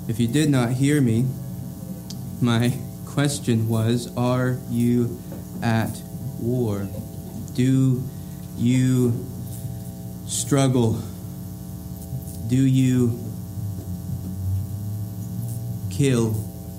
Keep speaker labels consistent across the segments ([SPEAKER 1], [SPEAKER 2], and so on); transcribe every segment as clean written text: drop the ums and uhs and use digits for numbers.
[SPEAKER 1] If you did not hear me, my question was, are you at war? Do you struggle? Do you kill?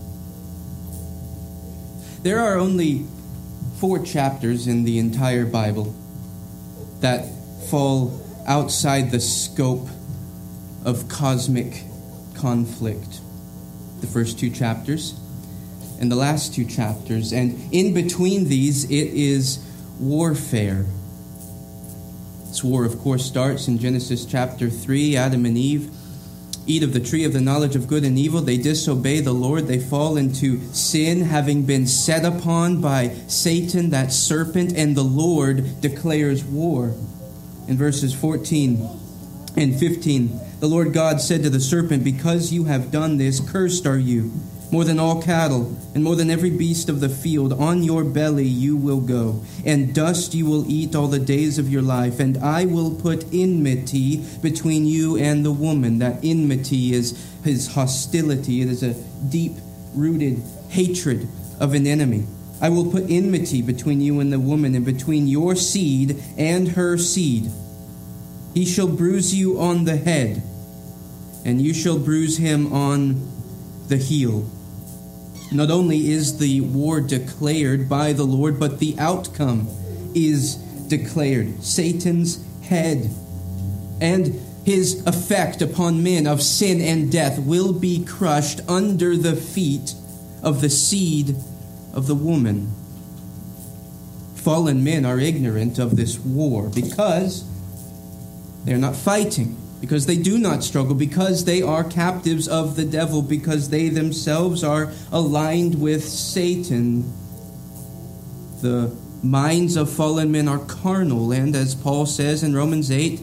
[SPEAKER 1] There are only 4 chapters in the entire Bible that fall outside the scope of cosmic conflict. The first 2 chapters and the last 2 chapters. And in between these, it is warfare. This war, of course, starts in Genesis chapter 3. Adam and Eve eat of the tree of the knowledge of good and evil. They disobey the Lord. They fall into sin, having been set upon by Satan, that serpent, and the Lord declares war. In verses 14 and 15, the Lord God said to the serpent, "Because you have done this, cursed are you, more than all cattle, and more than every beast of the field. On your belly you will go, and dust you will eat all the days of your life. And I will put enmity between you and the woman." That enmity is his hostility. It is a deep-rooted hatred of an enemy. "I will put enmity between you and the woman, and between your seed and her seed. He shall bruise you on the head, and you shall bruise him on the heel." Not only is the war declared by the Lord, but the outcome is declared. Satan's head and his effect upon men of sin and death will be crushed under the feet of the seed of the woman. Fallen men are ignorant of this war because they're not fighting, because they do not struggle, because they are captives of the devil, because they themselves are aligned with Satan. The minds of fallen men are carnal, and as Paul says in Romans 8,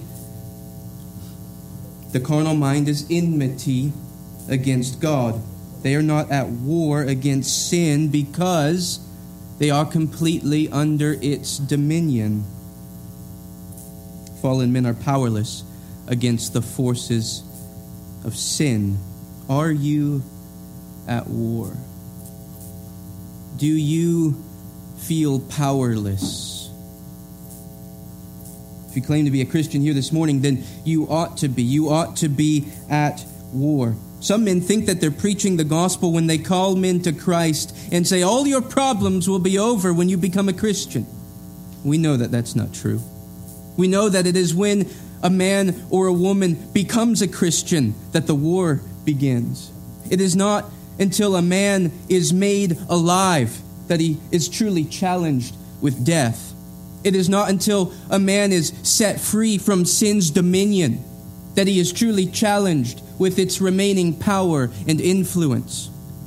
[SPEAKER 1] the carnal mind is enmity against God. They are not at war against sin because they are completely under its dominion. Fallen men are powerless against the forces of sin. Are you at war? Do you feel powerless? If you claim to be a Christian here this morning, then you ought to be. You ought to be at war. Some men think that they're preaching the gospel when they call men to Christ and say, all your problems will be over when you become a Christian. We know that that's not true. We know that it is when a man or a woman becomes a Christian that the war begins. It is not until a man is made alive that he is truly challenged with death. It is not until a man is set free from sin's dominion that he is truly challenged with its remaining power and influence.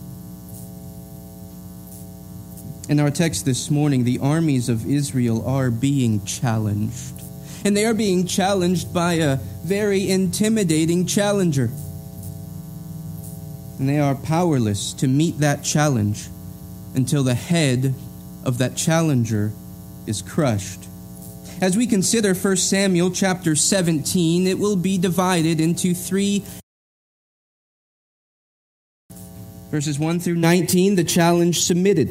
[SPEAKER 1] In our text this morning, the armies of Israel are being challenged. And they are being challenged by a very intimidating challenger. And they are powerless to meet that challenge until the head of that challenger is crushed. As we consider 1 Samuel chapter 17, it will be divided into 3. Verses 1 through 19, the challenge submitted.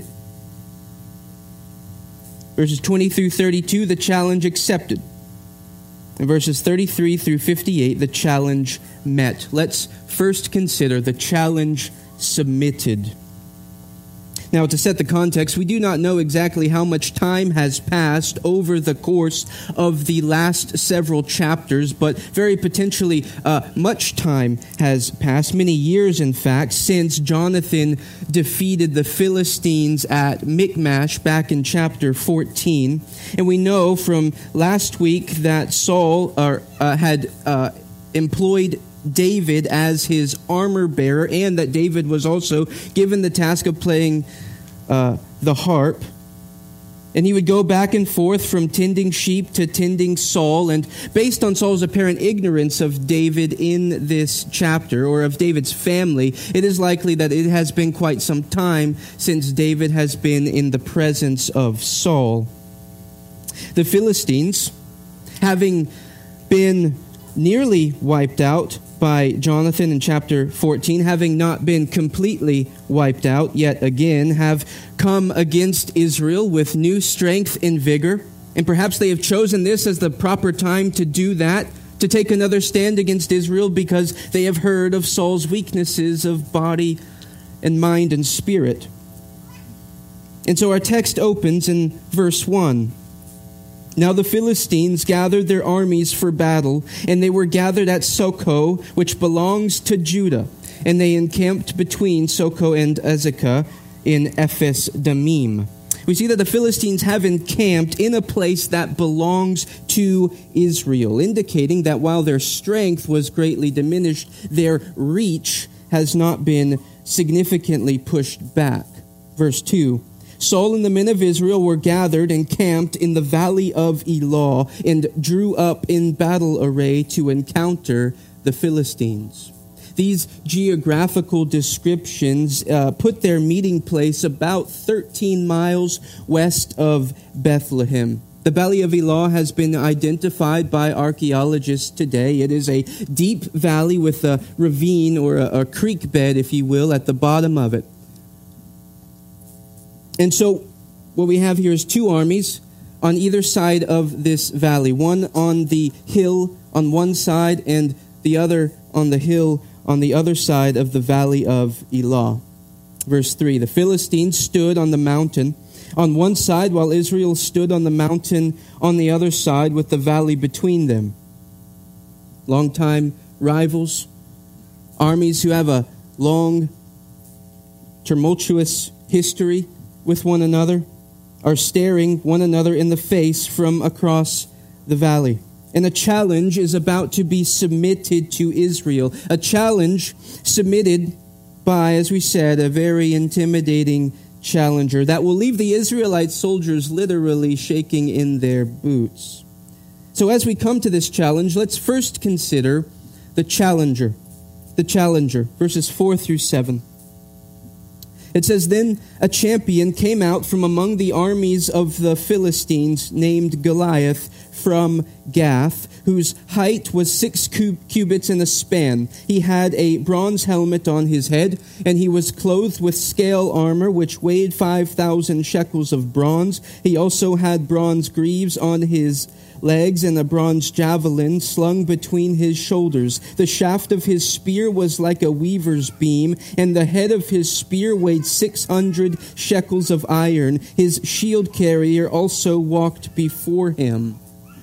[SPEAKER 1] Verses 20 through 32, the challenge accepted. And verses 33 through 58, the challenge met. Let's first consider the challenge submitted. Now, to set the context, we do not know exactly how much time has passed over the course of the last several chapters, but very potentially much time has passed, many years in fact, since Jonathan defeated the Philistines at Michmash back in chapter 14. And we know from last week that Saul had employed David as his armor bearer, and that David was also given the task of playing the harp. And he would go back and forth from tending sheep to tending Saul. And based on Saul's apparent ignorance of David in this chapter, or of David's family, it is likely that it has been quite some time since David has been in the presence of Saul. The Philistines, having been nearly wiped out by Jonathan in chapter 14, having not been completely wiped out yet again, have come against Israel with new strength and vigor. And perhaps they have chosen this as the proper time to do that, to take another stand against Israel, because they have heard of Saul's weaknesses of body and mind and spirit. And so our text opens in verse 1. Now the Philistines gathered their armies for battle, and they were gathered at Socoh, which belongs to Judah. And they encamped between Socoh and Azekah in Ephes Damim. We see that the Philistines have encamped in a place that belongs to Israel, indicating that while their strength was greatly diminished, their reach has not been significantly pushed back. Verse 2. Saul and the men of Israel were gathered and camped in the valley of Elah and drew up in battle array to encounter the Philistines. These geographical descriptions put their meeting place about 13 miles west of Bethlehem. The Valley of Elah has been identified by archaeologists today. It is a deep valley with a ravine or a creek bed, if you will, at the bottom of it. And so what we have here is two armies on either side of this valley, one on the hill on one side and the other on the hill on the other side of the valley of Elah. Verse 3, the Philistines stood on the mountain on one side, while Israel stood on the mountain on the other side with the valley between them. Longtime rivals, armies who have a long, tumultuous history with one another, are staring one another in the face from across the valley. And a challenge is about to be submitted to Israel. A challenge submitted by, as we said, a very intimidating challenger that will leave the Israelite soldiers literally shaking in their boots. So as we come to this challenge, let's first consider the challenger. The challenger, verses 4 through 7. It says, Then a champion came out from among the armies of the Philistines named Goliath from Gath, whose height was 6 cubits and a span. He had a bronze helmet on his head, and he was clothed with scale armor, which weighed 5,000 shekels of bronze. He also had bronze greaves on his legs and a bronze javelin slung between his shoulders. The shaft of his spear was like a weaver's beam, and the head of his spear weighed 600 shekels of iron. His shield carrier also walked before him.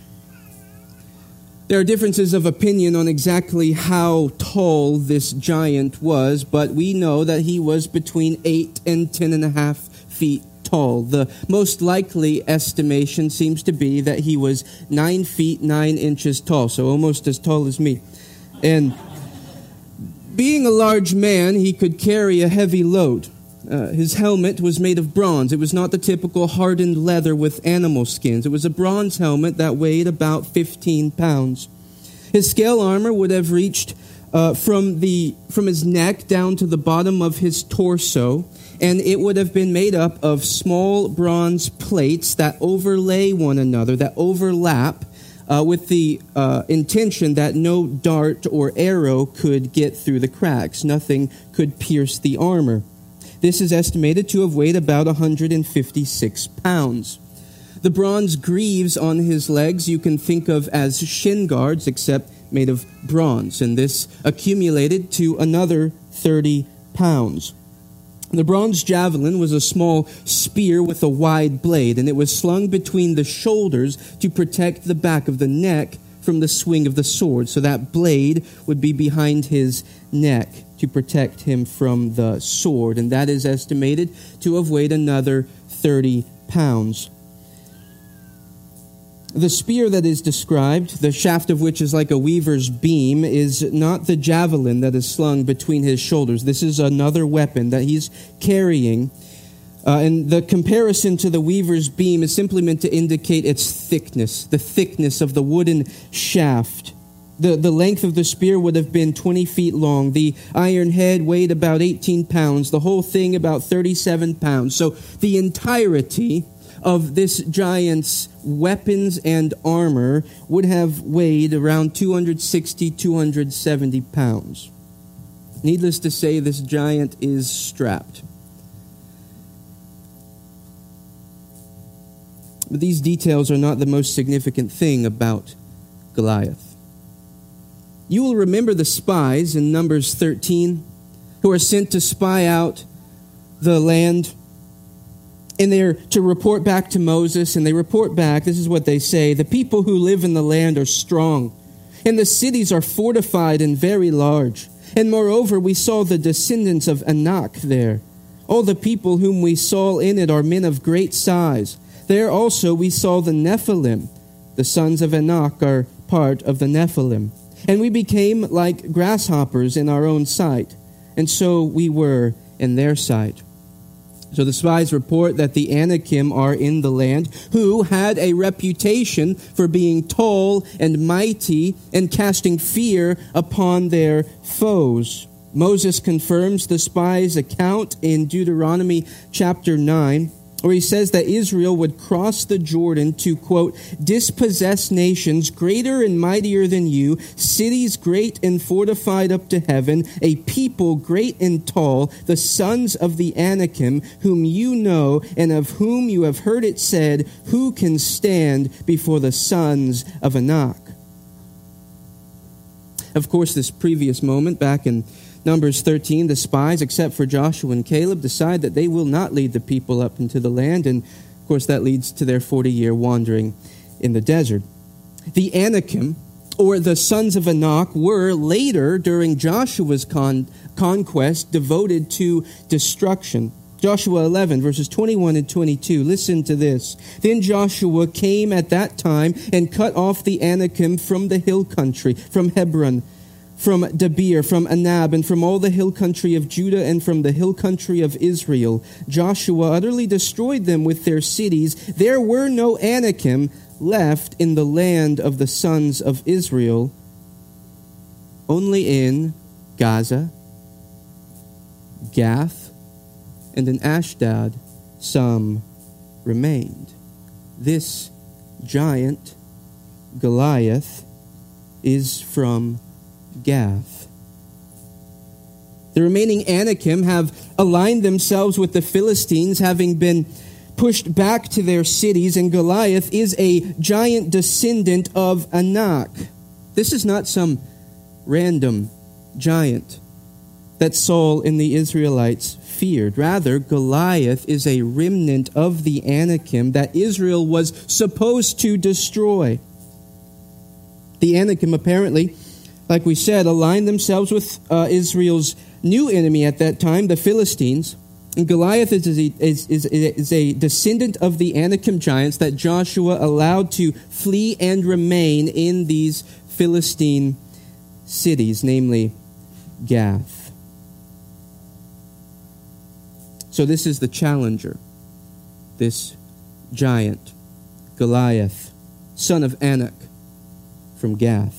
[SPEAKER 1] There are differences of opinion on exactly how tall this giant was, but we know that he was between 8 and 10.5 feet tall. The most likely estimation seems to be that he was 9 feet 9 inches tall, so almost as tall as me. And being a large man, he could carry a heavy load. His helmet was made of bronze. It was not the typical hardened leather with animal skins. It was a bronze helmet that weighed about 15 pounds. His scale armor would have reached from his neck down to the bottom of his torso, and it would have been made up of small bronze plates that overlay one another, that overlap, with the intention that no dart or arrow could get through the cracks. Nothing could pierce the armor. This is estimated to have weighed about 156 pounds. The bronze greaves on his legs you can think of as shin guards, except made of bronze, and this accumulated to another 30 pounds. The bronze javelin was a small spear with a wide blade, and it was slung between the shoulders to protect the back of the neck from the swing of the sword. So that blade would be behind his neck to protect him from the sword, and that is estimated to have weighed another 30 pounds. The spear that is described, the shaft of which is like a weaver's beam, is not the javelin that is slung between his shoulders. This is another weapon that he's carrying. And the comparison to the weaver's beam is simply meant to indicate its thickness, the thickness of the wooden shaft. The length of the spear would have been 20 feet long. The iron head weighed about 18 pounds. The whole thing about 37 pounds. So the entirety of this giant's weapons and armor would have weighed around 260, 270 pounds. Needless to say, this giant is strapped. But these details are not the most significant thing about Goliath. You will remember the spies in Numbers 13 who are sent to spy out the land. And they're to report back to Moses, and they report back, this is what they say: the people who live in the land are strong, and the cities are fortified and very large. And moreover, we saw the descendants of Anak there. All the people whom we saw in it are men of great size. There also we saw the Nephilim. The sons of Anak are part of the Nephilim. And we became like grasshoppers in our own sight, and so we were in their sight. So the spies report that the Anakim are in the land, who had a reputation for being tall and mighty and casting fear upon their foes. Moses confirms the spies' account in Deuteronomy chapter 9, where he says that Israel would cross the Jordan to, quote, dispossess nations greater and mightier than you, cities great and fortified up to heaven, a people great and tall, the sons of the Anakim, whom you know and of whom you have heard it said, who can stand before the sons of Anak? Of course, this previous moment back in Numbers 13, the spies, except for Joshua and Caleb, decide that they will not lead the people up into the land, and of course that leads to their 40-year wandering in the desert. The Anakim, or the sons of Anak, were later, during Joshua's conquest, devoted to destruction. Joshua 11, verses 21 and 22. Listen to this. Then Joshua came at that time and cut off the Anakim from the hill country, from Hebron, from Debir, from Anab, and from all the hill country of Judah, and from the hill country of Israel. Joshua utterly destroyed them with their cities. There were no Anakim left in the land of the sons of Israel, only in Gaza, Gath, and in Ashdod some remained. This giant, Goliath, is from Gath. The remaining Anakim have aligned themselves with the Philistines, having been pushed back to their cities, and Goliath is a giant descendant of Anak. This is not some random giant that Saul and the Israelites feared. Rather, Goliath is a remnant of the Anakim that Israel was supposed to destroy. The Anakim apparently, like we said, aligned themselves with Israel's new enemy at that time, the Philistines. And Goliath is a descendant of the Anakim giants that Joshua allowed to flee and remain in these Philistine cities, namely Gath. So this is the challenger, this giant, Goliath, son of Anak from Gath.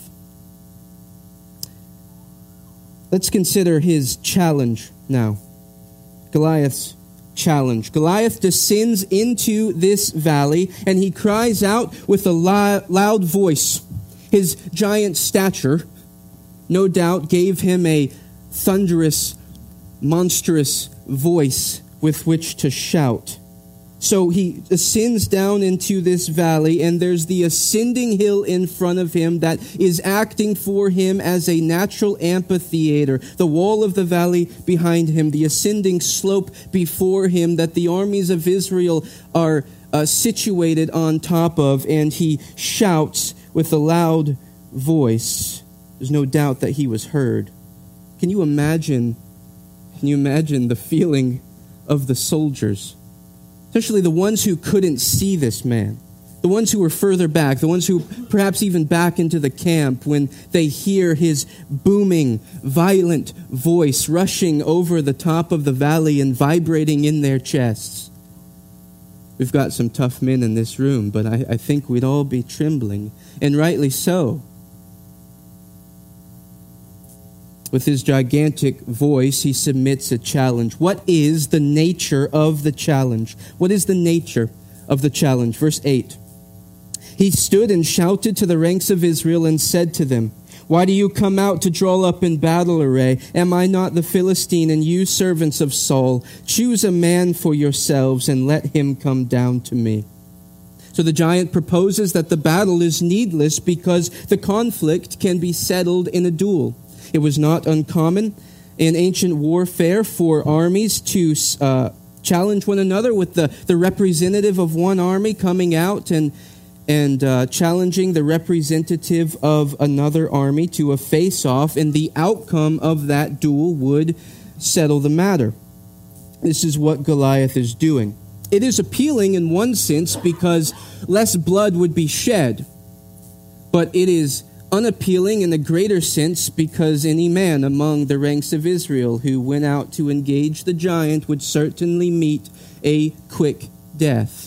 [SPEAKER 1] Let's consider his challenge now. Goliath's challenge. Goliath descends into this valley, and he cries out with a loud voice. His giant stature, no doubt, gave him a thunderous, monstrous voice with which to shout. So he ascends down into this valley, and there's the ascending hill in front of him that is acting for him as a natural amphitheater. The wall of the valley behind him, the ascending slope before him that the armies of Israel are situated on top of, and he shouts with a loud voice. There's no doubt that he was heard. Can you imagine the feeling of the soldiers? Especially the ones who couldn't see this man, the ones who were further back, the ones who perhaps even back into the camp, when they hear his booming, violent voice rushing over the top of the valley and vibrating in their chests. We've got some tough men in this room, but I think we'd all be trembling, and rightly so. With his gigantic voice, he submits a challenge. What is the nature of the challenge? What is the nature of the challenge. Verse 8. He stood and shouted to the ranks of Israel and said to them, "Why do you come out to draw up in battle array? Am I not the Philistine, and you servants of Saul? Choose a man for yourselves and let him come down to me." So the giant proposes that the battle is needless because the conflict can be settled in a duel. It was not uncommon in ancient warfare for armies to challenge one another, with the representative of one army coming out and challenging the representative of another army to a face-off, and the outcome of that duel would settle the matter. This is what Goliath is doing. It is appealing in one sense because less blood would be shed, but it is unappealing in a greater sense because any man among the ranks of Israel who went out to engage the giant would certainly meet a quick death.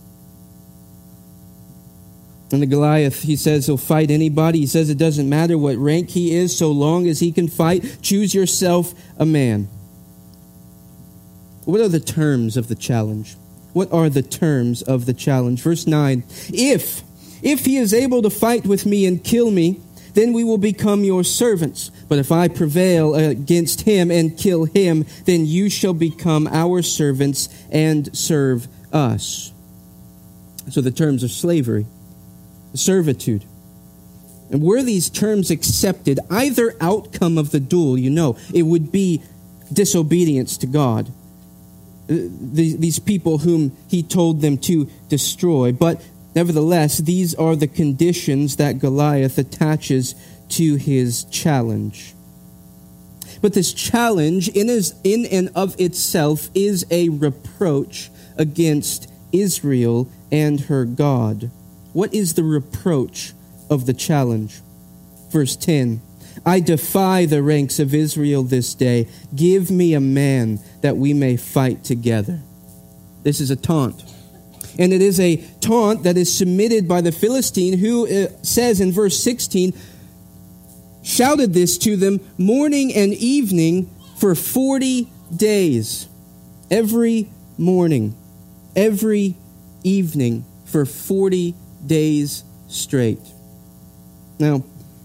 [SPEAKER 1] And the Goliath, he says he'll fight anybody. He says it doesn't matter what rank he is, so long as he can fight. Choose yourself a man. What are the terms of the challenge? What are the terms of the challenge? Verse 9. If he is able to fight with me and kill me, then we will become your servants. But if I prevail against him and kill him, then you shall become our servants and serve us. So the terms of slavery. Servitude. And were these terms accepted, either outcome of the duel, it would be disobedience to God. These people whom he told them to destroy. But nevertheless, these are the conditions that Goliath attaches to his challenge. But this challenge in and of itself is a reproach against Israel and her God. What is the reproach of the challenge? Verse 10, I defy the ranks of Israel this day. Give me a man that we may fight together. This is a taunt. And it is a taunt that is submitted by the Philistine who says in verse 16, shouted this to them morning and evening for 40 days. Every morning, every evening for 40 days straight. Now,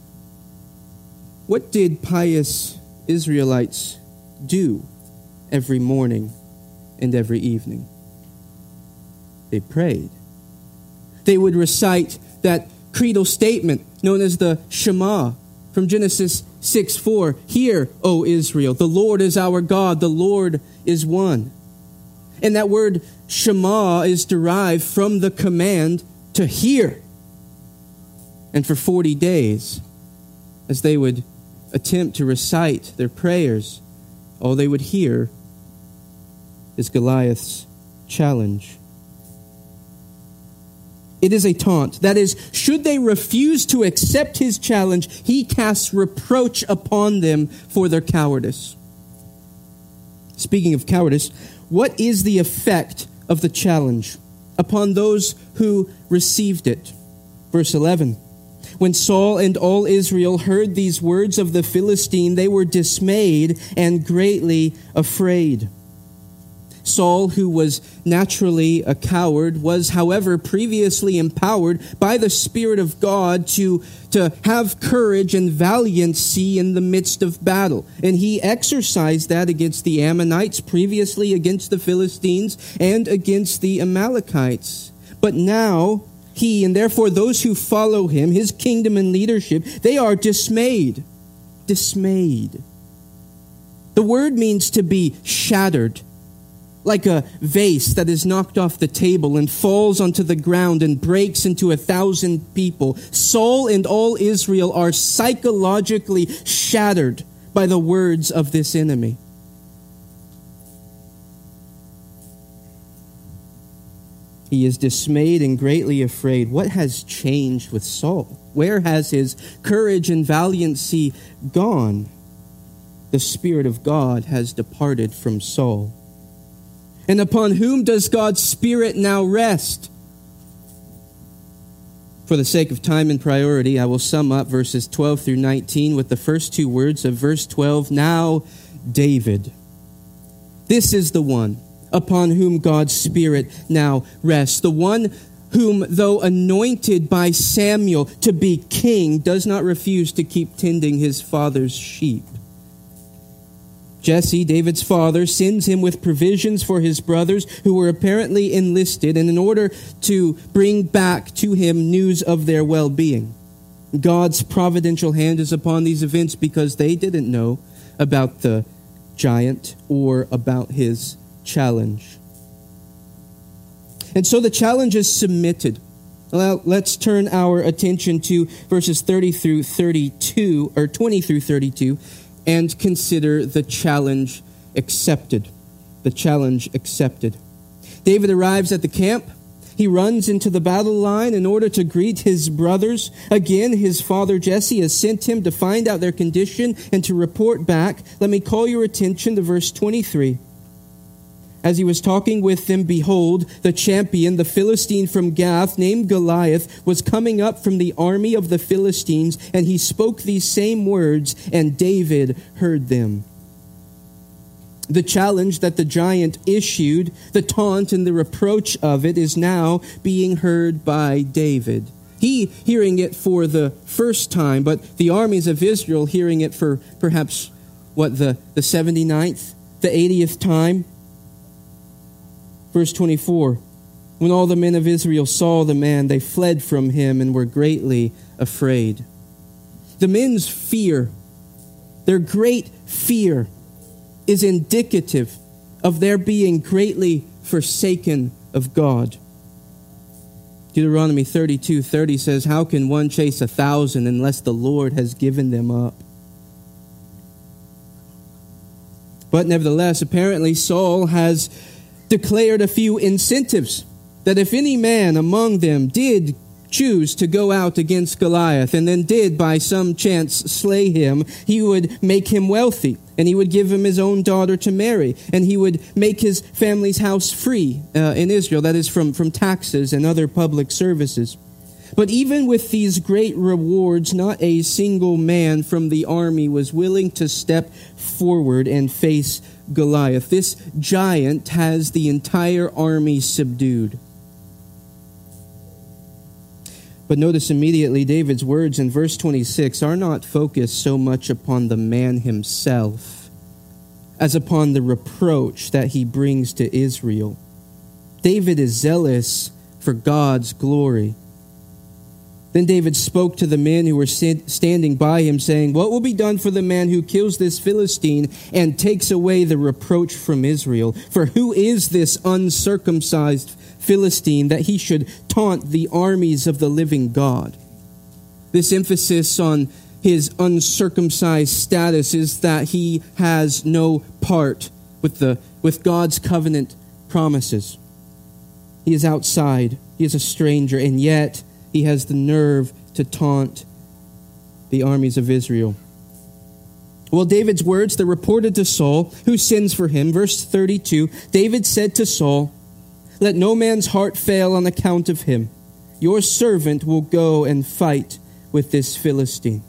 [SPEAKER 1] what did pious Israelites do every morning and every evening? They prayed. They would recite that creedal statement known as the Shema from Genesis 6:4. Hear, O Israel, the Lord is our God, the Lord is one. And that word Shema is derived from the command to hear. And for 40 days, as they would attempt to recite their prayers, all they would hear is Goliath's challenge. It is a taunt. That is, should they refuse to accept his challenge, he casts reproach upon them for their cowardice. Speaking of cowardice, what is the effect of the challenge upon those who received it? Verse 11. When Saul and all Israel heard these words of the Philistine, they were dismayed and greatly afraid. Saul, who was naturally a coward, was, however, previously empowered by the Spirit of God to have courage and valiancy in the midst of battle. And he exercised that against the Ammonites, previously against the Philistines, and against the Amalekites. But now, he, and therefore those who follow him, his kingdom and leadership, they are dismayed. Dismayed. The word means to be shattered, like a vase that is knocked off the table and falls onto the ground and breaks into 1,000 people. Saul and all Israel are psychologically shattered by the words of this enemy. He is dismayed and greatly afraid. What has changed with Saul? Where has his courage and valiancy gone? The Spirit of God has departed from Saul. And upon whom does God's Spirit now rest? For the sake of time and priority, I will sum up verses 12 through 19 with the first two words of verse 12. Now, David. This is the one upon whom God's Spirit now rests. The one whom, though anointed by Samuel to be king, does not refuse to keep tending his father's sheep. Jesse, David's father, sends him with provisions for his brothers who were apparently enlisted, and in order to bring back to him news of their well-being. God's providential hand is upon these events because they didn't know about the giant or about his challenge. And so the challenge is submitted. Well, let's turn our attention to verses 30 through 32, or 20 through 32, and consider the challenge accepted. The challenge accepted. David arrives at the camp. He runs into the battle line in order to greet his brothers. Again, his father Jesse has sent him to find out their condition and to report back. Let me call your attention to verse 23. As he was talking with them, behold, the champion, the Philistine from Gath, named Goliath, was coming up from the army of the Philistines, and he spoke these same words, and David heard them. The challenge that the giant issued, the taunt and the reproach of it, is now being heard by David. He hearing it for the first time, but the armies of Israel hearing it for perhaps, the 79th, the 80th time? Verse 24, when all the men of Israel saw the man, they fled from him and were greatly afraid. The men's fear, their great fear, is indicative of their being greatly forsaken of God. Deuteronomy 32:30 says, how can one chase 1,000 unless the Lord has given them up? But nevertheless, apparently Saul has declared a few incentives that if any man among them did choose to go out against Goliath and then did by some chance slay him, he would make him wealthy, and he would give him his own daughter to marry, and he would make his family's house free in Israel, that is from taxes and other public services. But even with these great rewards, not a single man from the army was willing to step forward and face Goliath. This giant has the entire army subdued. But notice immediately David's words in verse 26 are not focused so much upon the man himself as upon the reproach that he brings to Israel. David is zealous for God's glory. Then David spoke to the men who were standing by him, saying, what will be done for the man who kills this Philistine and takes away the reproach from Israel? For who is this uncircumcised Philistine that he should taunt the armies of the living God? This emphasis on his uncircumcised status is that he has no part with God's covenant promises. He is outside. He is a stranger, and yet he has the nerve to taunt the armies of Israel. Well, David's words, they're reported to Saul, who sends for him. Verse 32, David said to Saul, let no man's heart fail on account of him. Your servant will go and fight with this Philistine.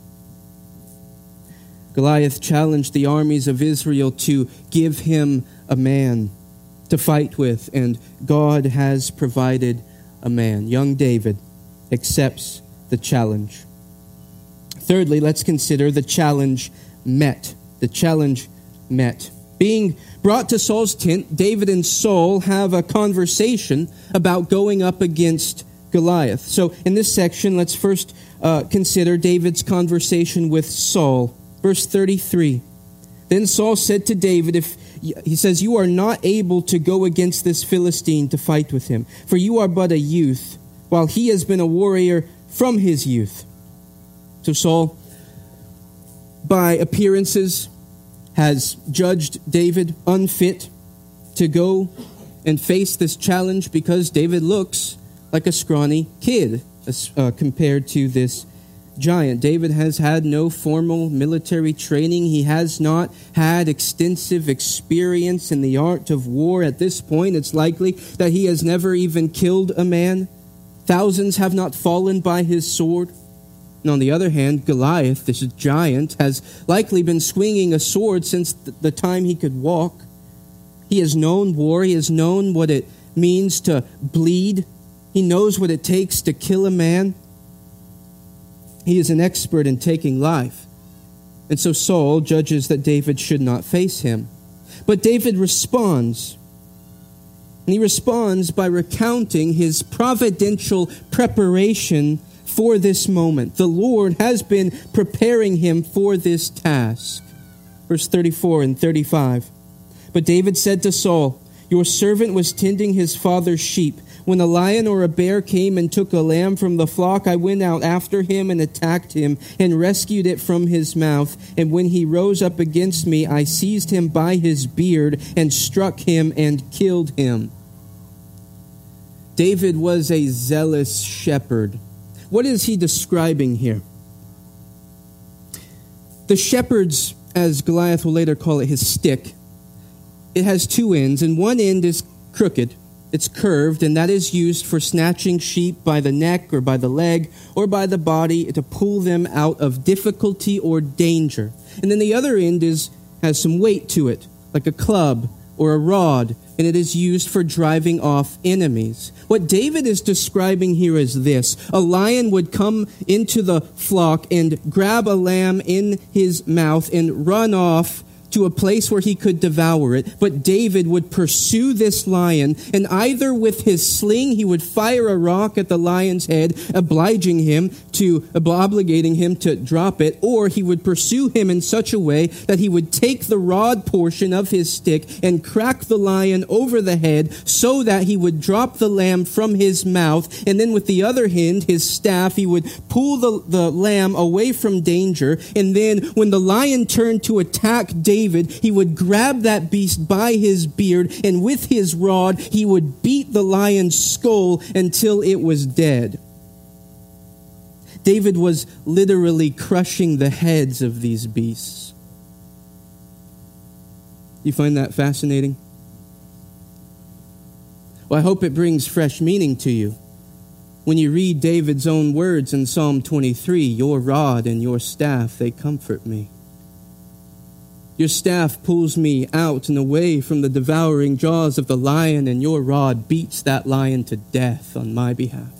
[SPEAKER 1] Goliath challenged the armies of Israel to give him a man to fight with, and God has provided a man. Young David accepts the challenge. Thirdly, let's consider the challenge met. The challenge met. Being brought to Saul's tent, David and Saul have a conversation about going up against Goliath. So in this section, let's first consider David's conversation with Saul. Verse 33. Then Saul said to David, he says, you are not able to go against this Philistine to fight with him, for you are but a youth, while he has been a warrior from his youth. So Saul, by appearances, has judged David unfit to go and face this challenge because David looks like a scrawny kid compared to this giant. David has had no formal military training. He has not had extensive experience in the art of war. At this point, it's likely that he has never even killed a man. Thousands have not fallen by his sword. And on the other hand, Goliath, this giant, has likely been swinging a sword since the time he could walk. He has known war. He has known what it means to bleed. He knows what it takes to kill a man. He is an expert in taking life. And so Saul judges that David should not face him. But David responds. And he responds by recounting his providential preparation for this moment. The Lord has been preparing him for this task. Verse 34 and 35. But David said to Saul, "Your servant was tending his father's sheep. When a lion or a bear came and took a lamb from the flock, I went out after him and attacked him and rescued it from his mouth. And when he rose up against me, I seized him by his beard and struck him and killed him." David was a zealous shepherd. What is he describing here? The shepherd's, as Goliath will later call it, his stick, it has two ends, and one end is crooked. It's curved, and that is used for snatching sheep by the neck or by the leg or by the body to pull them out of difficulty or danger. And then the other end has some weight to it, like a club or a rod, and it is used for driving off enemies. What David is describing here is this. A lion would come into the flock and grab a lamb in his mouth and run off to a place where he could devour it. But David would pursue this lion, and either with his sling he would fire a rock at the lion's head, obligating him to drop it, or he would pursue him in such a way that he would take the rod portion of his stick and crack the lion over the head so that he would drop the lamb from his mouth, and then with the other hand, his staff, he would pull the lamb away from danger, and then when the lion turned to attack David, he would grab that beast by his beard, and with his rod, he would beat the lion's skull until it was dead. David was literally crushing the heads of these beasts. You find that fascinating? Well, I hope it brings fresh meaning to you. When you read David's own words in Psalm 23, "Your rod and your staff, they comfort me. Your staff pulls me out and away from the devouring jaws of the lion, and your rod beats that lion to death on my behalf."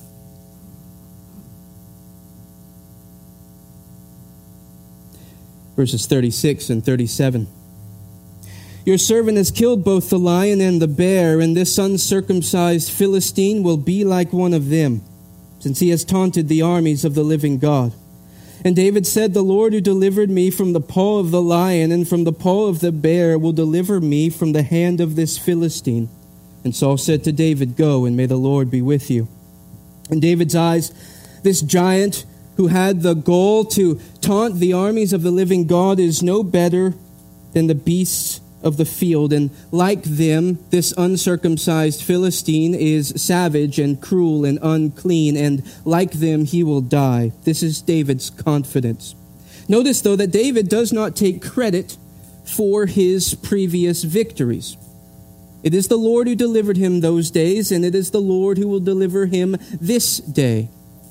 [SPEAKER 1] Verses 36 and 37. "Your servant has killed both the lion and the bear, and this uncircumcised Philistine will be like one of them, since he has taunted the armies of the living God." And David said, "The Lord who delivered me from the paw of the lion and from the paw of the bear will deliver me from the hand of this Philistine." And Saul said to David, "Go, and may the Lord be with you." In David's eyes, this giant who had the goal to taunt the armies of the living God is no better than the beasts of the field, and like them, this uncircumcised Philistine is savage and cruel and unclean, and like them, he will die. This is David's confidence. Notice, though, that David does not take credit for his previous victories. It is the Lord who delivered him those days, and it is the Lord who will deliver him this day.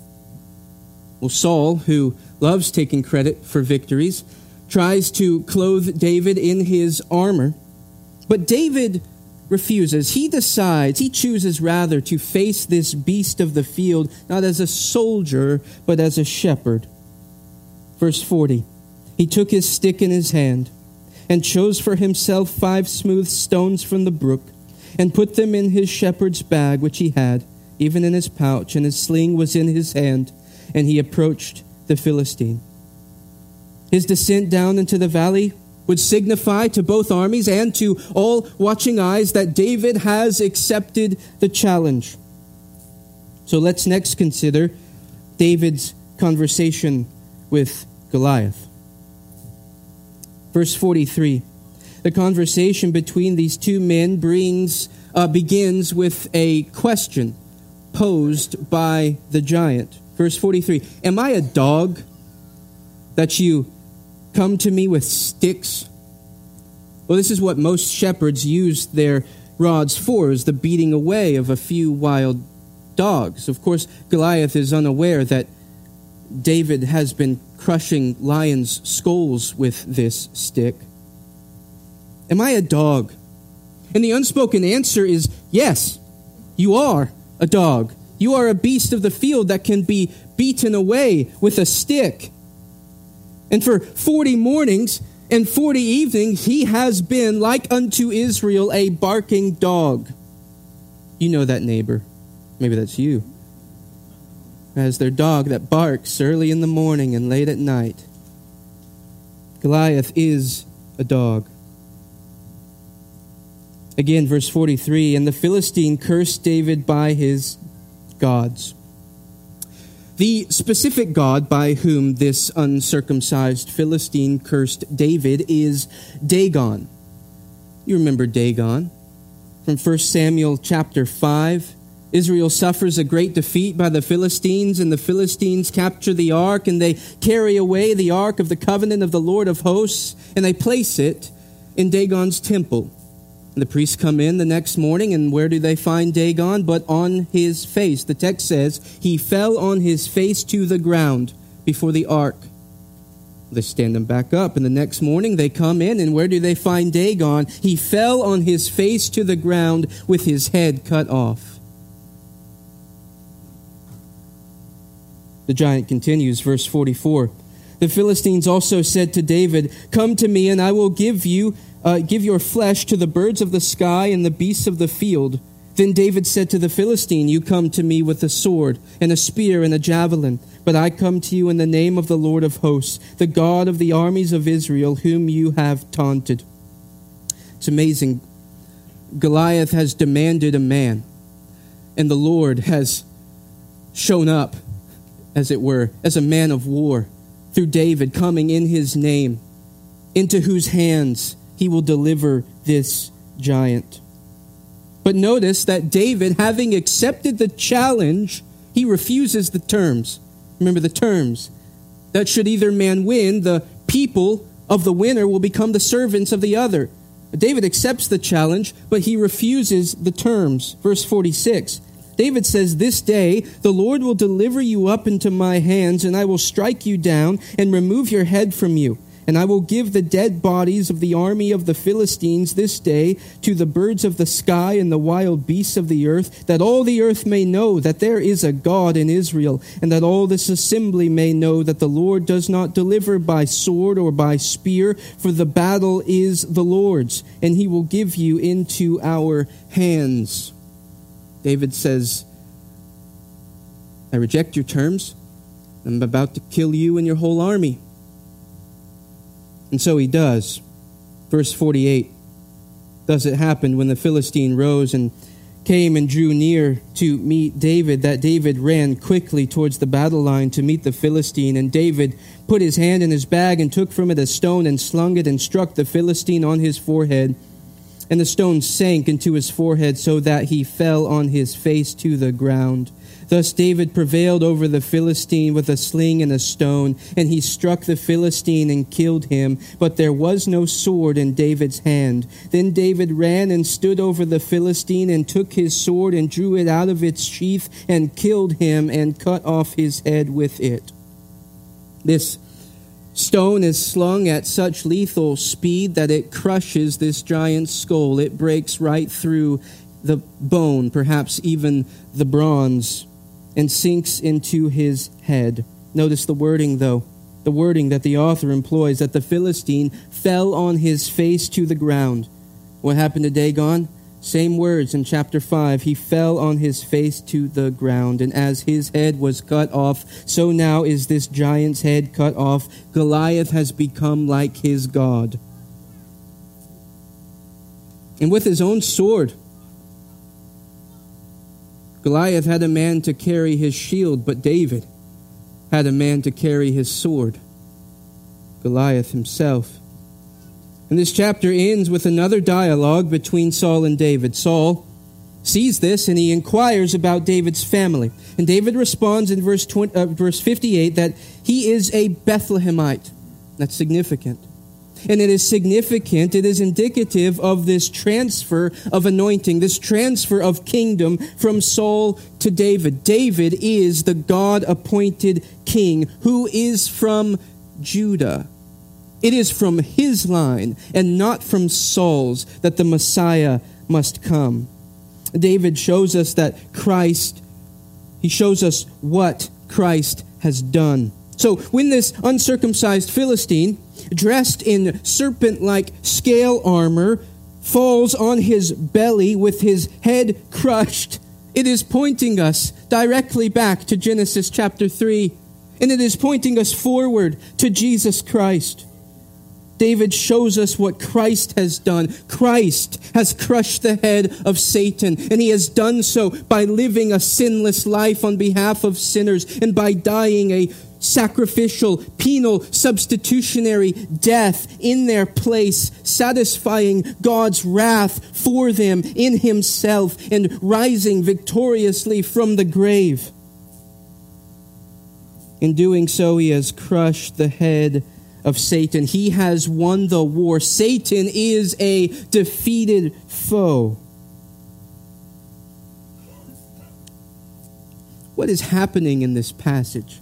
[SPEAKER 1] Well, Saul, who loves taking credit for victories, tries to clothe David in his armor. But David refuses. He chooses rather to face this beast of the field, not as a soldier, but as a shepherd. Verse 40, "He took his stick in his hand and chose for himself 5 smooth stones from the brook and put them in his shepherd's bag, which he had, even in his pouch, and his sling was in his hand, and he approached the Philistine." His descent down into the valley would signify to both armies and to all watching eyes that David has accepted the challenge. So let's next consider David's conversation with Goliath. Verse 43. The conversation between these two men begins with a question posed by the giant. Verse 43. "Am I a dog that you come to me with sticks?" Well, this is what most shepherds used their rods for, is the beating away of a few wild dogs. Of course, Goliath is unaware that David has been crushing lions' skulls with this stick. "Am I a dog And the unspoken answer is, yes, you are a dog. You are a beast of the field that can be beaten away with a stick. And for 40 mornings and 40 evenings, he has been, like unto Israel, a barking dog. You know that neighbor. Maybe that's you. As their dog that barks early in the morning and late at night. Goliath is a dog. Again, verse 43, and the Philistine cursed David by his gods. The specific god by whom this uncircumcised Philistine cursed David is Dagon. You remember Dagon from 1 Samuel chapter 5. Israel suffers a great defeat by the Philistines, and the Philistines capture the ark, and they carry away the ark of the covenant of the Lord of hosts, and they place it in Dagon's temple. And the priests come in the next morning, and where do they find Dagon? But on his face. The text says, he fell on his face to the ground before the ark. They stand him back up, and the next morning they come in, and where do they find Dagon? He fell on his face to the ground with his head cut off. The giant continues, verse 44. The Philistines also said to David, come to me, and I will give your flesh to the birds of the sky and the beasts of the field. Then David said to the Philistine, you come to me with a sword and a spear and a javelin, but I come to you in the name of the Lord of hosts, the God of the armies of Israel, whom you have taunted. It's amazing. Goliath has demanded a man, and the Lord has shown up, as it were, as a man of war, through David coming in his name, into whose hands he will deliver this giant. But notice that David, having accepted the challenge, he refuses the terms. Remember the terms. That should either man win, the people of the winner will become the servants of the other. David accepts the challenge, but he refuses the terms. Verse 46. David says, this day the Lord will deliver you up into my hands, and I will strike you down and remove your head from you. And I will give the dead bodies of the army of the Philistines this day to the birds of the sky and the wild beasts of the earth, that all the earth may know that there is a God in Israel, and that all this assembly may know that the Lord does not deliver by sword or by spear, for the battle is the Lord's, and he will give you into our hands. David says, I reject your terms. I'm about to kill you and your whole army. And so he does. Verse 48. Thus it happened when the Philistine rose and came and drew near to meet David, that David ran quickly towards the battle line to meet the Philistine. And David put his hand in his bag and took from it a stone and slung it and struck the Philistine on his forehead. And the stone sank into his forehead so that he fell on his face to the ground. Thus David prevailed over the Philistine with a sling and a stone, and he struck the Philistine and killed him. But there was no sword in David's hand. Then David ran and stood over the Philistine and took his sword and drew it out of its sheath and killed him and cut off his head with it. This stone is slung at such lethal speed that it crushes this giant's skull. It breaks right through the bone, perhaps even the bronze, and sinks into his head. Notice the wording, though. The wording that the author employs, that the Philistine fell on his face to the ground. What happened to Dagon? Same words in chapter 5. He fell on his face to the ground, and as his head was cut off, so now is this giant's head cut off. Goliath has become like his God. And with his own sword, Goliath had a man to carry his shield, but David had a man to carry his sword, Goliath himself. And this chapter ends with another dialogue between Saul and David. Saul sees this and he inquires about David's family. And David responds in verse 58 that he is a Bethlehemite. That's significant. And it is significant, it is indicative of this transfer of anointing, this transfer of kingdom from Saul to David. David is the God-appointed king who is from Judah. It is from his line and not from Saul's that the Messiah must come. David shows us that he shows us what Christ has done. So when this uncircumcised Philistine, dressed in serpent-like scale armor, falls on his belly with his head crushed, it is pointing us directly back to Genesis chapter 3, and it is pointing us forward to Jesus Christ. David shows us what Christ has done. Christ has crushed the head of Satan, and he has done so by living a sinless life on behalf of sinners and by dying a sacrificial, penal, substitutionary death in their place, satisfying God's wrath for them in himself and rising victoriously from the grave. In doing so, he has crushed the head of Satan. He has won the war. Satan is a defeated foe. What is happening in this passage?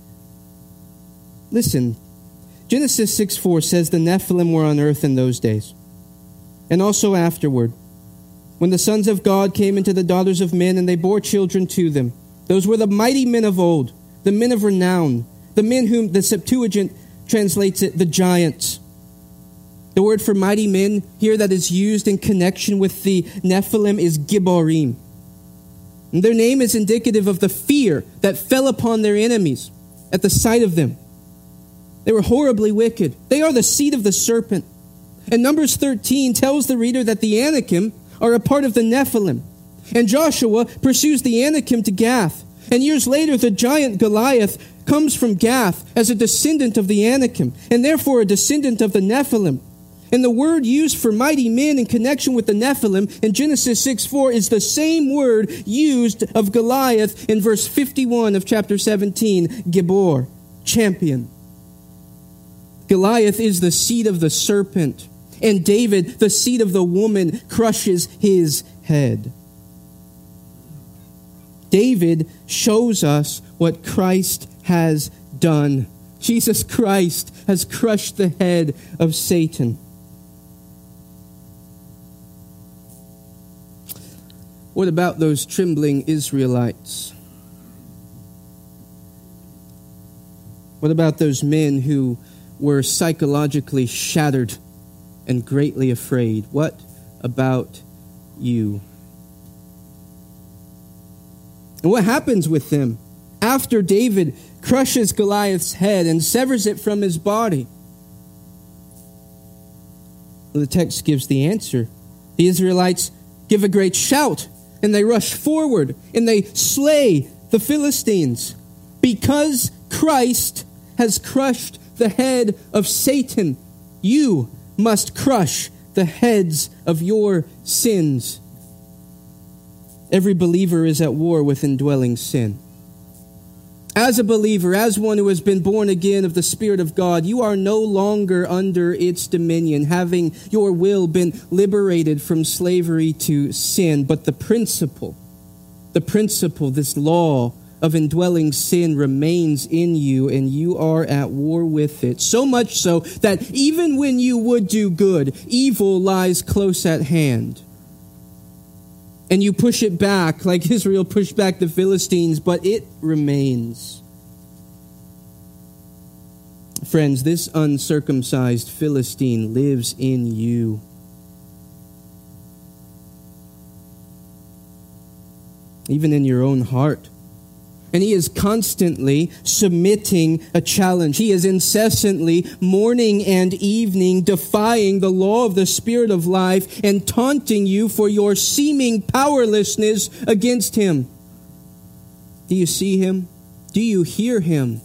[SPEAKER 1] Listen, Genesis 6:4 says the Nephilim were on earth in those days, and also afterward, when the sons of God came into the daughters of men, and they bore children to them. Those were the mighty men of old, the men of renown, the men whom the Septuagint translates it, the giants. The word for mighty men here that is used in connection with the Nephilim is Gibborim. And their name is indicative of the fear that fell upon their enemies at the sight of them. They were horribly wicked. They are the seed of the serpent. And Numbers 13 tells the reader that the Anakim are a part of the Nephilim. And Joshua pursues the Anakim to Gath. And years later, the giant Goliath comes from Gath as a descendant of the Anakim, and therefore a descendant of the Nephilim. And the word used for mighty men in connection with the Nephilim in Genesis 6:4 is the same word used of Goliath in verse 51 of chapter 17, Gibor, champion. Goliath is the seed of the serpent, and David, the seed of the woman, crushes his head. David shows us what Christ has done. Jesus Christ has crushed the head of Satan. What about those trembling Israelites? What about those men who were psychologically shattered and greatly afraid? What about you? And what happens with them after David crushes Goliath's head and severs it from his body? Well, the text gives the answer. The Israelites give a great shout, and they rush forward, and they slay the Philistines. Because Christ has crushed the head of Satan, you must crush the heads of your sins. Every believer is at war with indwelling sin. As a believer, as one who has been born again of the Spirit of God, you are no longer under its dominion, having your will been liberated from slavery to sin. But the principle, this law of indwelling sin remains in you, and you are at war with it. So much so that even when you would do good, evil lies close at hand. And you push it back like Israel pushed back the Philistines, but it remains. Friends, this uncircumcised Philistine lives in you. Even in your own heart. And he is constantly submitting a challenge. He is incessantly, morning and evening, defying the law of the Spirit of life and taunting you for your seeming powerlessness against him. Do you see him? Do you hear him?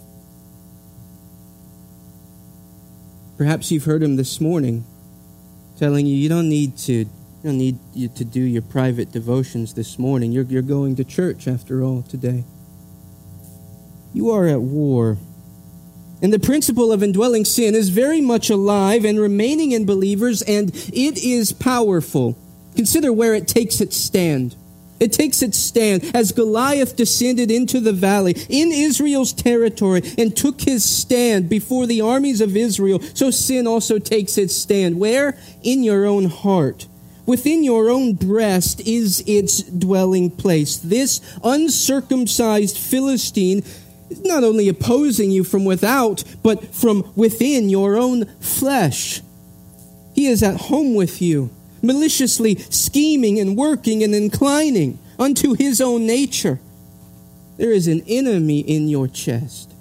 [SPEAKER 1] Perhaps you've heard him this morning telling you, you don't need you to do your private devotions this morning. You're going to church after all today. You are at war. And the principle of indwelling sin is very much alive and remaining in believers, and it is powerful. Consider where it takes its stand. It takes its stand as Goliath descended into the valley in Israel's territory and took his stand before the armies of Israel. So sin also takes its stand. Where? In your own heart.
[SPEAKER 2] within your own breast is its dwelling place. This uncircumcised Philistine is not only opposing you from without, but from within your own flesh. He is at home with you, maliciously scheming and working and inclining unto his own nature. There is an enemy in your chest.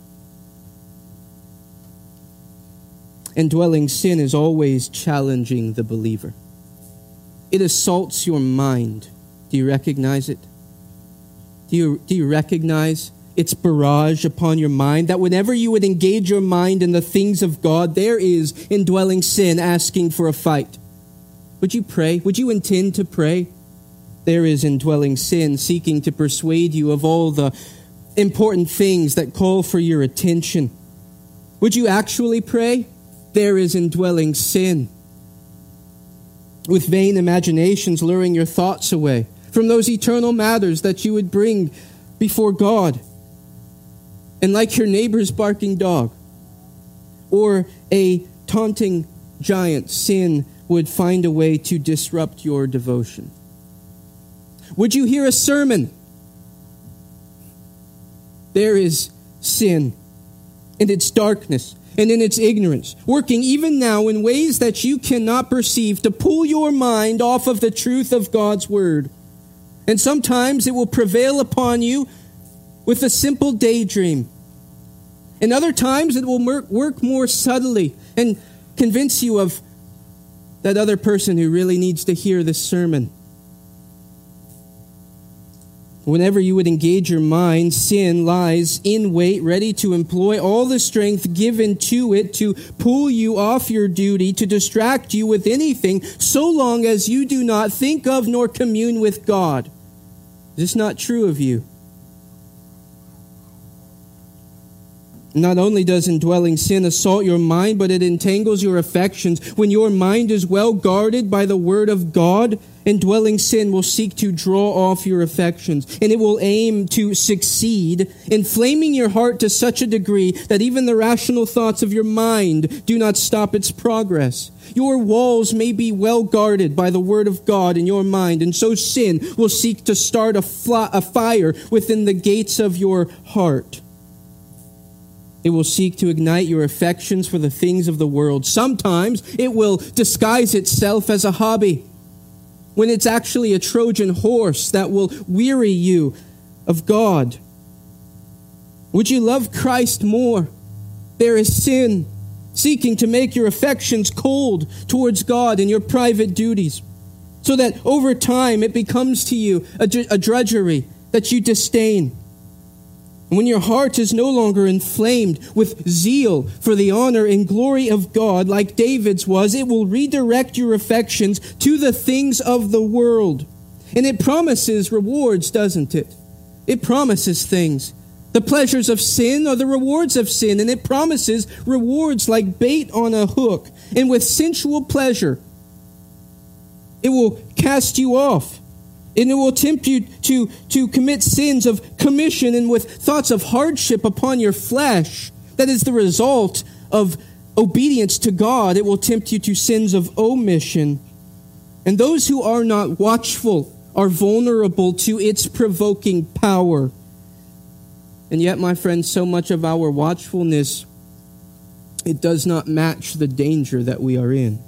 [SPEAKER 2] Indwelling sin is always challenging the believer. It assaults your mind. Do you recognize it? Do you recognize its barrage upon your mind? That whenever you would engage your mind in the things of God, there is indwelling sin asking for a fight. Would you pray? Would you intend to pray? There is indwelling sin seeking to persuade you of all the important things that call for your attention. Would you actually pray? There is indwelling sin, with vain imaginations luring your thoughts away from those eternal matters that you would bring before God. And like your neighbor's barking dog or a taunting giant, sin would find a way to disrupt your devotion. Would you hear a sermon? There is sin in its darkness and in its ignorance, working even now in ways that you cannot perceive to pull your mind off of the truth of God's word. And sometimes it will prevail upon you with a simple daydream. And other times it will work more subtly and convince you of that other person who really needs to hear this sermon. Whenever you would engage your mind, sin lies in wait, ready to employ all the strength given to it to pull you off your duty, to distract you with anything, so long as you do not think of nor commune with God. Is this not true of you? Not only does indwelling sin assault your mind, but it entangles your affections. When your mind is well guarded by the word of God, indwelling sin will seek to draw off your affections, and it will aim to succeed, inflaming your heart to such a degree that even the rational thoughts of your mind do not stop its progress. Your walls may be well guarded by the word of God in your mind, and so sin will seek to start a fire within the gates of your heart. It will seek to ignite your affections for the things of the world. Sometimes it will disguise itself as a hobby, when it's actually a Trojan horse that will weary you of God. Would you love Christ more? There is sin seeking to make your affections cold towards God and your private duties, so that over time it becomes to you a drudgery that you disdain. And when your heart is no longer inflamed with zeal for the honor and glory of God, like David's was, it will redirect your affections to the things of the world. And it promises rewards, doesn't it? It promises things. The pleasures of sin are the rewards of sin, and it promises rewards like bait on a hook. And with sensual pleasure, it will cast you off. And it will tempt you to commit sins of commission, and with thoughts of hardship upon your flesh. That is the result of obedience to God. It will tempt you to sins of omission. And those who are not watchful are vulnerable to its provoking power. And yet, my friends, so much of our watchfulness, it does not match the danger that we are in.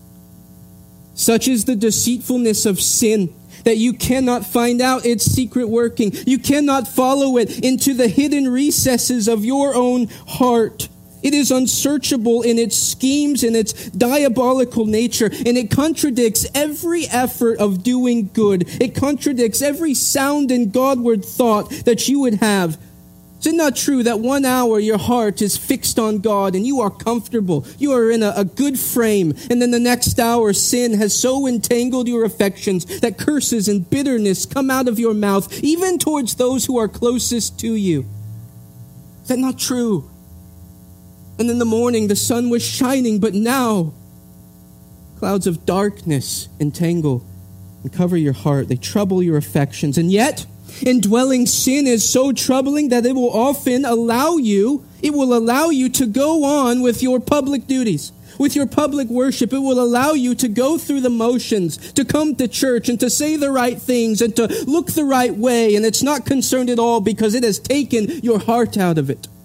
[SPEAKER 2] Such is the deceitfulness of sin, that you cannot find out its secret working. You cannot follow it into the hidden recesses of your own heart. It is unsearchable in its schemes and its diabolical nature, and it contradicts every effort of doing good. It contradicts every sound and Godward thought that you would have. Is it not true that 1 hour your heart is fixed on God and you are comfortable, you are in a good frame, and then the next hour sin has so entangled your affections that curses and bitterness come out of your mouth, even towards those who are closest to you? Is that not true? And in the morning the sun was shining, but now clouds of darkness entangle and cover your heart. They trouble your affections, and yet indwelling sin is so troubling that it will often allow you to go on with your public duties, with your public worship, it will allow you to go through the motions, to come to church and to say the right things and to look the right way. And it's not concerned at all because it has taken your heart out of it.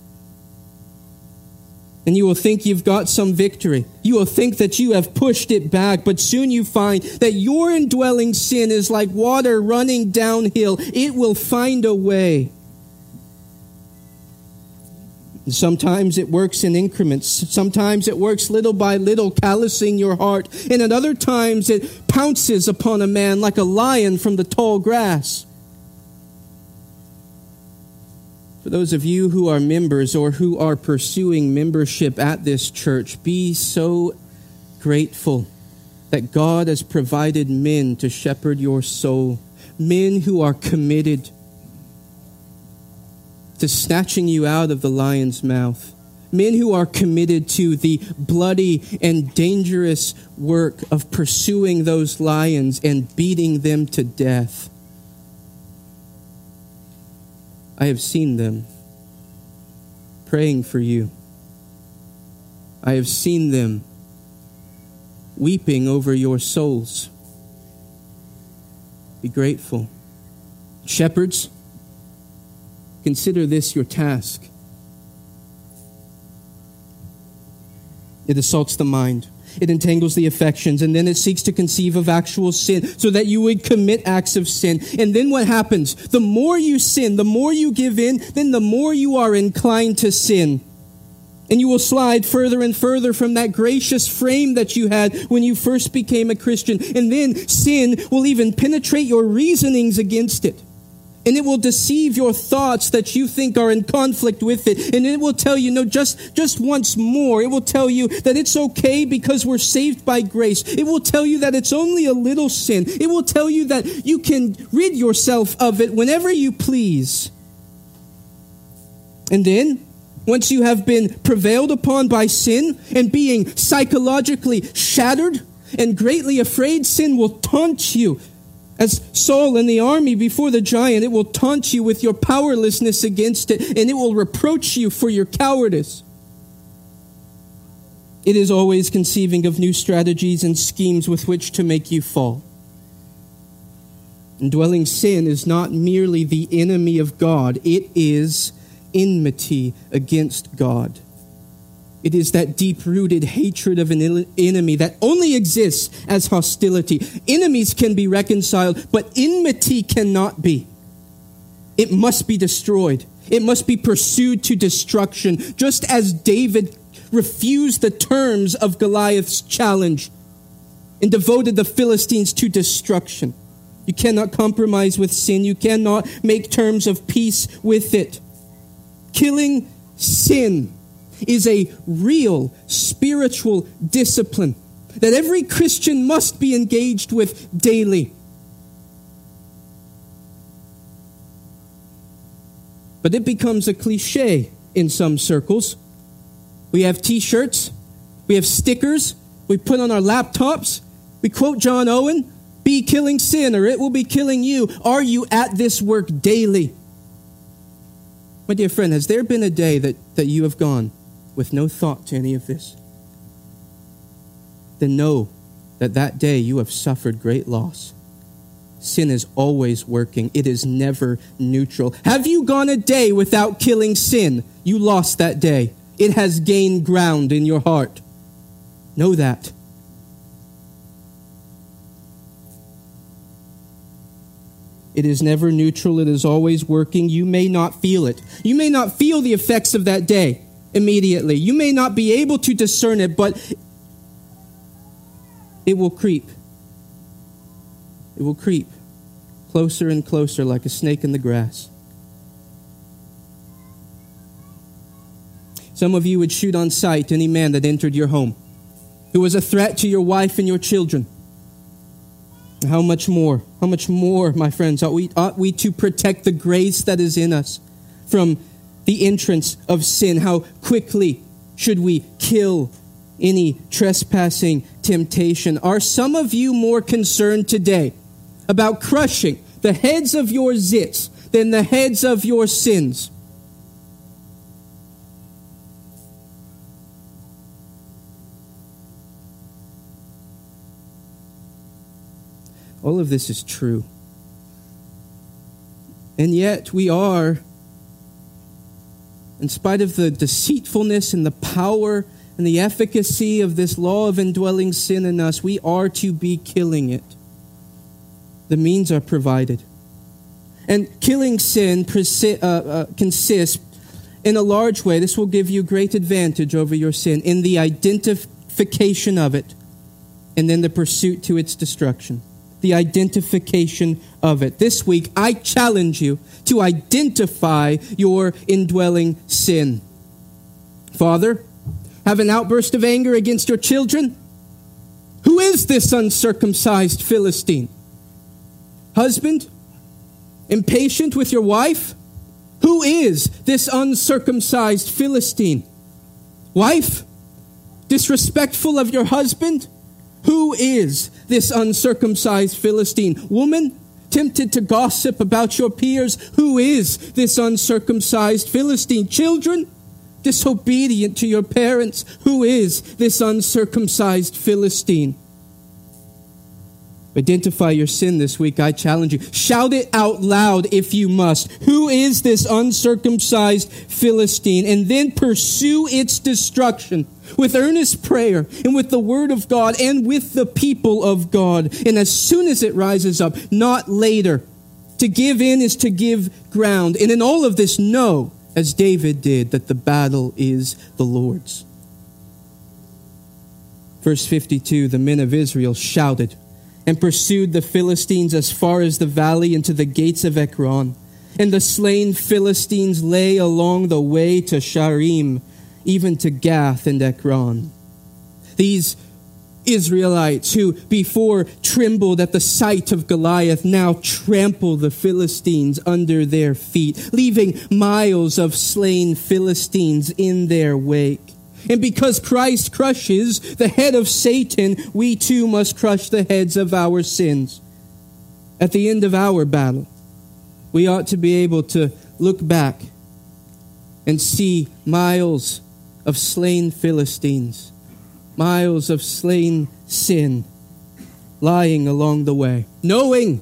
[SPEAKER 2] And you will think you've got some victory. You will think that you have pushed it back, but soon you find that your indwelling sin is like water running downhill. It will find a way. Sometimes it works in increments. Sometimes it works little by little, callousing your heart. And at other times it pounces upon a man like a lion from the tall grass. For those of you who are members or who are pursuing membership at this church, be so grateful that God has provided men to shepherd your soul. Men who are committed to snatching you out of the lion's mouth. Men who are committed to the bloody and dangerous work of pursuing those lions and beating them to death. I have seen them praying for you. I have seen them weeping over your souls. Be grateful. Shepherds, consider this your task. It assaults the mind. It entangles the affections, and then it seeks to conceive of actual sin so that you would commit acts of sin. And then what happens? The more you sin, the more you give in, then the more you are inclined to sin. And you will slide further and further from that gracious frame that you had when you first became a Christian. And then sin will even penetrate your reasonings against it. And it will deceive your thoughts that you think are in conflict with it. And it will tell you, no, just once more. It will tell you that it's okay because we're saved by grace. It will tell you that it's only a little sin. It will tell you that you can rid yourself of it whenever you please. And then, once you have been prevailed upon by sin and being psychologically shattered and greatly afraid, sin will taunt you. As Saul in the army before the giant, it will taunt you with your powerlessness against it, and it will reproach you for your cowardice. It is always conceiving of new strategies and schemes with which to make you fall. Indwelling sin is not merely the enemy of God, it is enmity against God. It is that deep-rooted hatred of an enemy that only exists as hostility. Enemies can be reconciled, but enmity cannot be. It must be destroyed. It must be pursued to destruction, just as David refused the terms of Goliath's challenge and devoted the Philistines to destruction. You cannot compromise with sin. You cannot make terms of peace with it. Killing sin is a real spiritual discipline that every Christian must be engaged with daily. But it becomes a cliche in some circles. We have t-shirts, we have stickers, we put on our laptops, we quote John Owen, be killing sin or it will be killing you. Are you at this work daily? My dear friend, has there been a day that you have gone with no thought to any of this? Then know that day you have suffered great loss. Sin is always working. It is never neutral. Have you gone a day without killing sin? You lost that day. It has gained ground in your heart. Know that. It is never neutral. It is always working. You may not feel it. You may not feel the effects of that day immediately. You may not be able to discern it, but it will creep. It will creep closer and closer like a snake in the grass. Some of you would shoot on sight any man that entered your home, who was a threat to your wife and your children. How much more, my friends, ought we to protect the grace that is in us from the entrance of sin? How quickly should we kill any trespassing temptation? Are some of you more concerned today about crushing the heads of your zits than the heads of your sins? All of this is true. And yet we are, in spite of the deceitfulness and the power and the efficacy of this law of indwelling sin in us, we are to be killing it. The means are provided. And killing sin consists in a large way, this will give you great advantage over your sin, in the identification of it and then the pursuit to its destruction. The identification of it. This week, I challenge you to identify your indwelling sin. Father, have an outburst of anger against your children? Who is this uncircumcised Philistine? Husband, impatient with your wife? Who is this uncircumcised Philistine? Wife, disrespectful of your husband? Who is this uncircumcised Philistine? Woman, tempted to gossip about your peers? Who is this uncircumcised Philistine? Children, disobedient to your parents? Who is this uncircumcised Philistine? Identify your sin this week, I challenge you. Shout it out loud if you must. Who is this uncircumcised Philistine? And then pursue its destruction with earnest prayer and with the word of God and with the people of God. And as soon as it rises up, not later. To give in is to give ground. And in all of this, know, as David did, that the battle is the Lord's. Verse 52, the men of Israel shouted and pursued the Philistines as far as the valley into the gates of Ekron. And the slain Philistines lay along the way to Sharim, even to Gath and Ekron. These Israelites who before trembled at the sight of Goliath now trample the Philistines under their feet, leaving miles of slain Philistines in their wake. And because Christ crushes the head of Satan, we too must crush the heads of our sins. At the end of our battle, we ought to be able to look back and see miles of slain Philistines, miles of slain sin lying along the way, knowing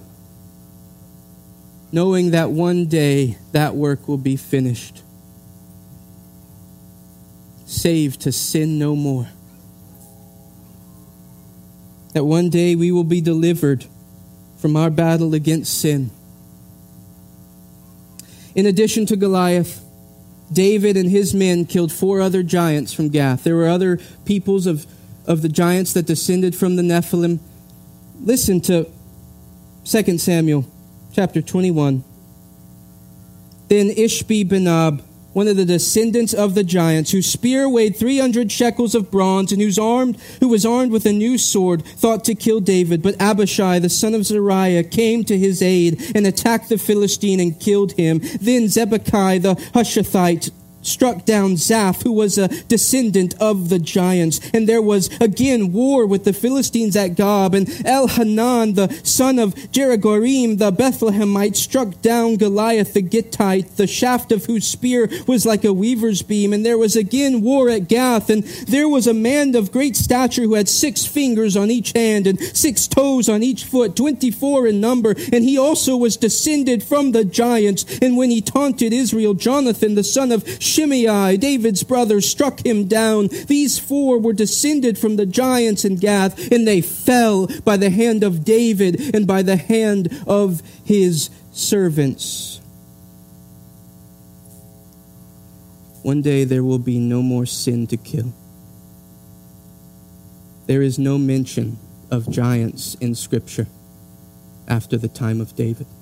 [SPEAKER 2] that one day that work will be finished. Saved to sin no more. That one day we will be delivered from our battle against sin. In addition to Goliath, David and his men killed 4 other giants from Gath. There were other peoples of the giants that descended from the Nephilim. Listen to 2 Samuel chapter 21. Then Ishbi-Benob, one of the descendants of the giants, whose spear weighed 300 shekels of bronze, and who was armed with a new sword, thought to kill David. But Abishai, the son of Zeruiah, came to his aid and attacked the Philistine and killed him. Then Zebekai the Hushathite struck down Zaph, who was a descendant of the giants. And there was again war with the Philistines at Gob. And Elhanan, the son of Jerogorim, the Bethlehemite, struck down Goliath the Gittite, the shaft of whose spear was like a weaver's beam. And there was again war at Gath. And there was a man of great stature who had 6 fingers on each hand and 6 toes on each foot, 24 in number. And he also was descended from the giants. And when he taunted Israel, Jonathan, the son of Shimei, David's brother, struck him down. These 4 were descended from the giants in Gath, and they fell by the hand of David and by the hand of his servants. One day there will be no more sin to kill. There is no mention of giants in Scripture after the time of David.